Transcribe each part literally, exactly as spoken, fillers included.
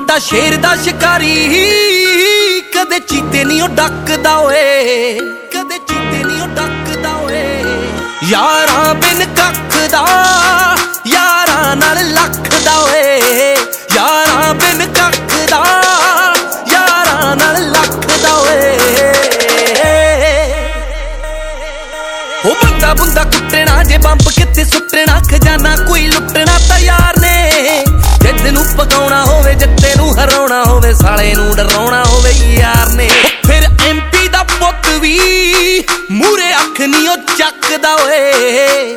ਵੱਡਾ ਸ਼ੇਰ ਦਾ ਸ਼ਿਕਾਰੀ ਕਦੇ ਚੀਤੇ ਨਹੀਂ ਉਹ ਡੱਕਦਾ ਓਏ, ਕਦੇ ਚੀਤੇ ਨਹੀਂ ਉਹ ਡੱਕਦਾ ਓਏ। ਯਾਰਾਂ ਬਿਨ ਕੱਖ ਦਾ ਯਾਰਾਂ ਨਾਲ ਲੱਖ ਦਾ ਓਏ, ਯਾਰਾਂ ਬਿਨ ਕੱਖ ਦਾ ਯਾਰਾਂ ਨਾਲ ਲੱਖ ਦਾ ਓਏ। ਉਹ ਬੰਦਾ ਬੁੰਦਾ ਕੁੱਟਣਾ ਜੇ ਬੰਬ ਕਿੱਥੇ ਸੁੱਟਣਾ, ਖਜ਼ਾਨਾ ਕੋਈ ਲੁੱਟਣਾ ਤਾਂ ਯਾਰ ਨੇ। ਜਿੱਦ ਨੂੰ ਪਕਾਉਣਾ ਹੋਵੇ ਜਿੱਤੇ ਨੂੰ ਹਰਾਉਣਾ ਹੋਵੇ, ਸਾਲੇ ਨੂੰ ਡਰਾਉਣਾ ਹੋਵੇ ਯਾਰ ਨੇ। ਫਿਰ ਐਮਪੀ ਦਾ ਪੁੱਤ ਵੀ ਮੂਰੇ ਅੱਖ ਨਹੀਂ ਉਹ ਚੱਕਦਾ ਓਏ,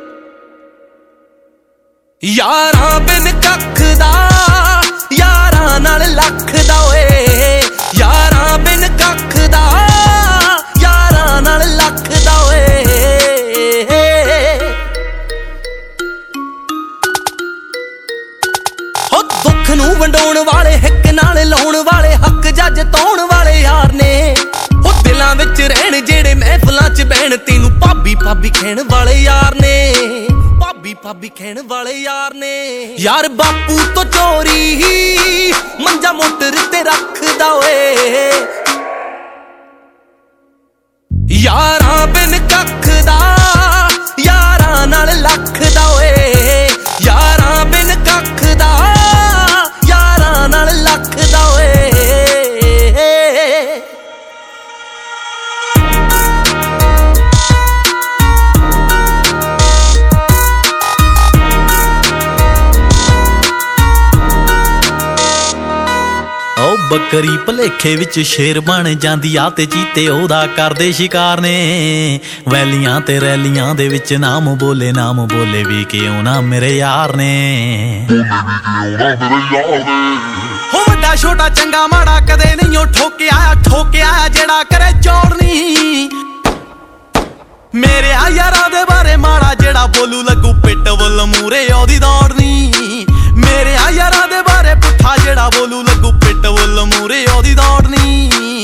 ਯਾਰਾਂ ਬਿਨ ਕੱਖ ਦਾ ਯਾਰਾਂ ਨਾਲ ਲੱਖ ਦਾ ਓਏ, ਯਾਰਾਂ ਬਿਨ ਕੱਖ ਦਾ ਯਾਰਾਂ ਨਾਲ ਲੱਖ ਦਾ ਓਏ। ਹੋ ਦੁੱਖ ਨੂੰ ਵੰਡਾਉਣ ਵਾਲੇ, ਹਿੱਕ ਨਾਲ ਲਾਉਣ ਵਾਲੇ, ਹੱਕ ਜੱਜ ਤਾਉਣ ਵਾਲੇ ਯਾਰ ਨੇ। ਉਹ ਦਿਲਾਂ ਵਿੱਚ ਰਹਿਣ ਜਿਹੜੇ ਮਹਿਫਲਾਂ ਚ ਬਹਿਣ, ਤੈਨੂੰ ਭਾਬੀ ਭਾਬੀ ਕਹਿਣ ਵਾਲੇ ਯਾਰ ਨੇ, ਭਾਬੀ ਭਾਬੀ ਕਹਿਣ ਵਾਲੇ ਯਾਰ ਨੇ। ਯਾਰ ਬਾਪੂ ਤੋਂ ਚੋਰੀ ਮੰਜਾ ਮੋਟਰ ਤੇ ਰੱਖਦਾ ਓਏ, ਯਾਰਾਂ ਬਿਨ ਕੱਖ ਦਾ ਯਾਰਾਂ ਨਾਲ ਲੱਖ ਦਾ ਓਏ, ਯਾਰਾਂ ਬਿਨ ਕੱਖ ਦਾ ਯਾਰਾਂ ਨਾਲ ਲੱਖ ਦਾ ਓਏ। ਬੱਕਰੀ ਭਲੇਖੇ ਵਿੱਚ ਸ਼ੇਰ ਬਣ ਜਾਂਦੀ ਆ, ਤੇ ਚੀਤੇ ਉਹਦਾ ਕਰਦੇ ਸ਼ਿਕਾਰ ਨੇ। ਵੈਲੀਆਂ ਤੇ ਰੈਲੀਆਂ ਦੇ ਵਿੱਚ ਨਾਮ ਬੋਲੇ, ਨਾਮ ਬੋਲੇ ਵੀ ਕਿਉਂ ਨਾ ਮੇਰੇ ਯਾਰ ਨੇ। ਹੋ ਵੱਡਾ ਛੋਟਾ ਚੰਗਾ ਮਾੜਾ ਕਦੇ ਨਹੀਂ ਉਹ ਠੋਕਿਆ, ਠੋਕਿਆ ਜਿਹੜਾ ਕਰੇ ਚੌੜ ਨਹੀਂ। ਮੇਰੇ ਆ ਯਾਰਾਂ ਦੇ ਬਾਰੇ ਮਾੜਾ ਜਿਹੜਾ ਬੋਲੂ ਲੱਗੂ ਪਿੱਟ ਵੱਲ ਮੂਰੇ ਉਹਦੀ ਦੌੜ ਨਹੀਂ। ਮੇਰੇ ਆ ਯਾਰਾਂ ਦੇ ਬਾਰੇ ਪੁੱਠਾ ਜਿਹੜਾ ਬੋਲੂ ਲੱਗੂ ਪਿੱਟ ਵੱਲ ਮੂਰੇ ਉਹਦੀ ਦੌੜ ਨਹੀਂ।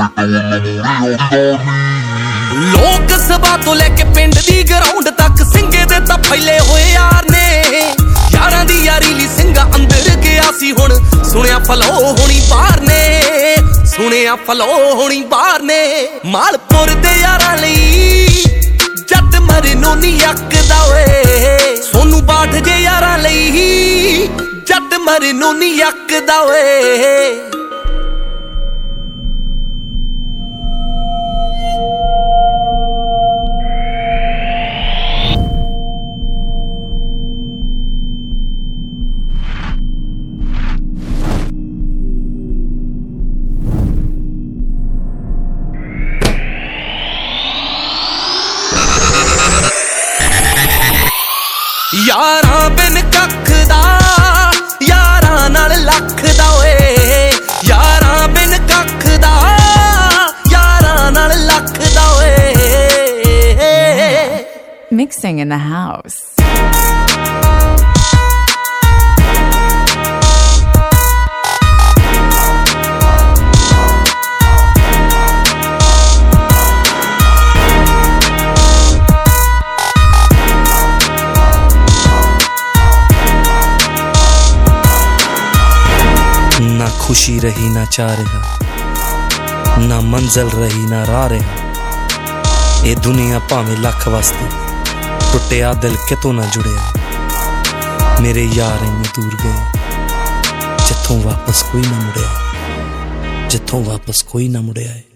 ਲੋਕ ਸਭਾ ਤੋਂ ਲੈ ਕੇ ਪਿੰਡ ਦੀ ਗਰਾਊਂਡ ਤੱਕ ਸਿੰਘੇ ਦੇ ਤਾਂ ਫੈਲੇ ਹੋਏ ਯਾਰ ਨੇ। ਯਾਰਾਂ ਦੀ ਯਾਰੀ ਲਈ ਸਿੰਘਾ ਅੰਦਰ ਗਿਆ ਸੀ, ਹੁਣ ਸੁਣਿਆ ਫਲੋ ਹੋਣੀ ਬਾਹਰ ਨੇ, ਸੁਣਿਆ ਫਲੋ ਹੋਣੀ ਬਾਹਰ ਨੇ। ਮਾਲਪੁਰ ਦੇ ਯਾਰਾਂ ਲਈ ਜੱਟ ਮਰਨੋਂ ਨੀ ਅੱਕਦਾ ਓਏ, ਸੋਨੂੰ ਬਾਠ ਜੇ ਯਾਰਾਂ ਲਈ ਜੱਟ ਮਰਨੋਂ ਨੀ ਅੱਕਦਾ ਓਏ। ਯਾਰਾਂ ਬਿਨ ਕੱਖ ਦਾ ਯਾਰਾਂ ਨਾਲ ਲੱਖ ਦਾ ਓਏ, ਯਾਰਾਂ ਬਿਨ ਕੱਖ ਦਾ ਯਾਰਾਂ ਨਾਲ ਲੱਖ ਦਾ ਓਏ। Mixing in the house. ਨਾ ਖੁਸ਼ੀ ਰਹੀ ਨਾ ਚਾਹ ਰਿਹਾ, ਨਾ ਮੰਜ਼ਲ ਰਹੀ ਨਾ ਰਾਹ ਰਿਹਾ। ਇਹ ਦੁਨੀਆ ਭਾਵੇਂ ਲੱਖ ਵਸਦੀ, ਟੁੱਟਿਆ ਦਿਲ ਕਿਤੋਂ ਨਾ ਜੁੜਿਆ। ਮੇਰੇ ਯਾਰ ਇੰਨੇ ਦੂਰ ਗਏ ਜਿੱਥੋਂ ਵਾਪਸ ਕੋਈ ਨਾ ਮੁੜਿਆ, ਜਿੱਥੋਂ ਵਾਪਸ ਕੋਈ ਨਾ ਮੁੜਿਆ।